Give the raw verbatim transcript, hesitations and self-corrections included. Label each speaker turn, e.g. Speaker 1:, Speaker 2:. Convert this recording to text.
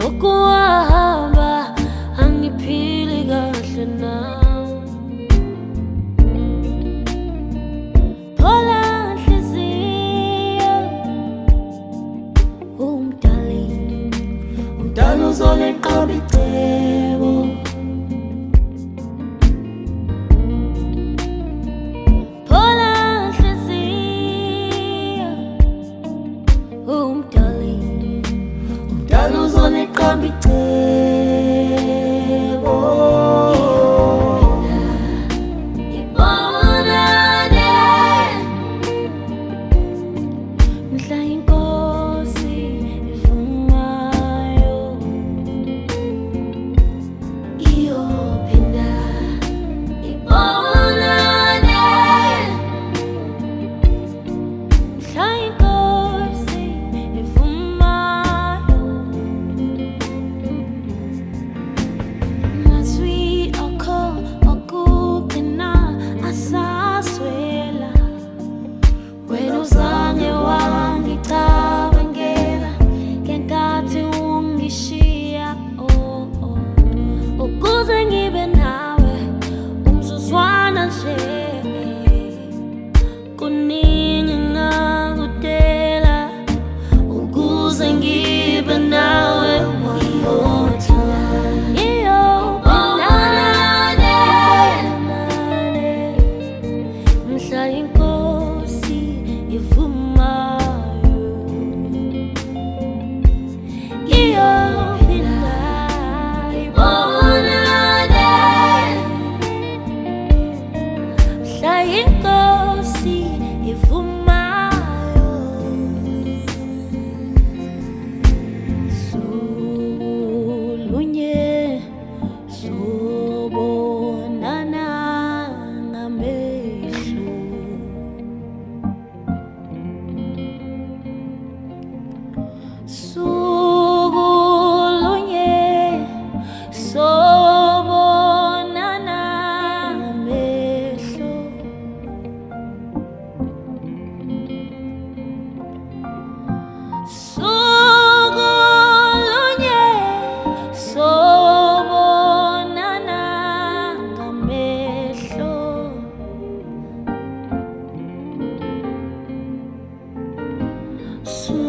Speaker 1: okuhamba angiphili kahle nawe. Phola nhliziyo umdali, umdali uzoleqaba icebo. Phola nhliziyo umdali, umdali uzoleqaba icebo. Mhla inkosi ivumayo iyophinda ibonane. Mhla inkosi ivumayo mazwi akho okugcina asaswela. Wena uzange wangicabangela ngenkathi ungishiya, oh oh, ukuze ngibe nawe umzuzwana nje. Kuningi engakudela ukuze ngibe nawe. Mhla inkosi ivumayo iyophinda ibonane. Mhla inkosi ivumayo sulunye sobonana ngamehlo. Sukulunye sobonana ngamehlo. Sukulunye sobonana ngamehlo. Su